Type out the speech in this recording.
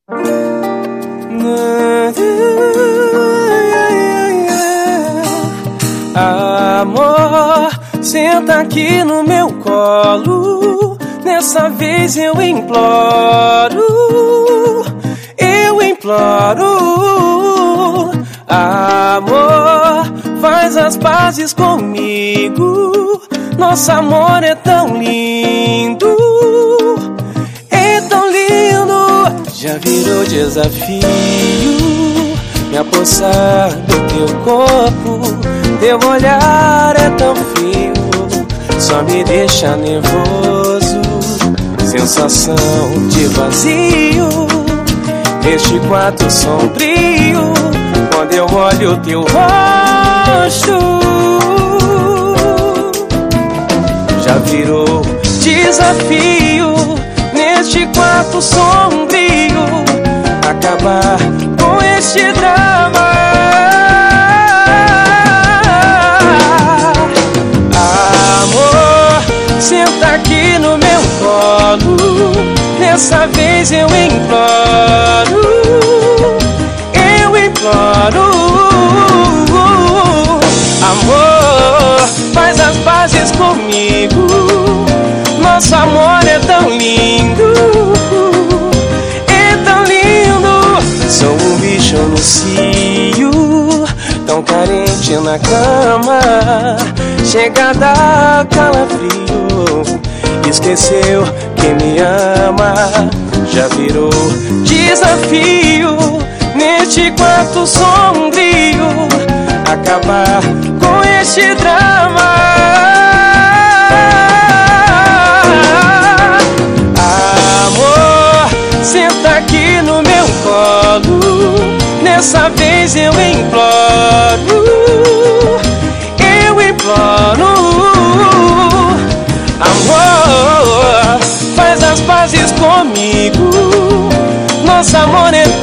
Amor, senta aqui no meu colo. Dessa vez eu imploro. Amor, faz as pazes comigo. Nosso amor é tão lindo. É tão lindo. Já virou desafio me apossar do teu corpo. Teu olhar é tão frio, só me deixa nervoso. Sensação de vazio neste quarto sombrio. Quando eu olho teu rosto, já virou desafio neste quarto sombrio acabar com este drama. Amor, senta aqui no meu colo. Dessa vez eu imploro. Amor, faz as pazes comigo. Nosso amor é tão lindo. É tão lindo. Sou um bicho no cio, tão carente na cama. Chega a dar calafrio. Esqueceu quem me ama. Já virou desafio neste quarto sombrio acabar com este drama. Amor, senta aqui no meu colo. Dessa vez eu imploro. Amor, faz as pazes comigo. Nosso amor é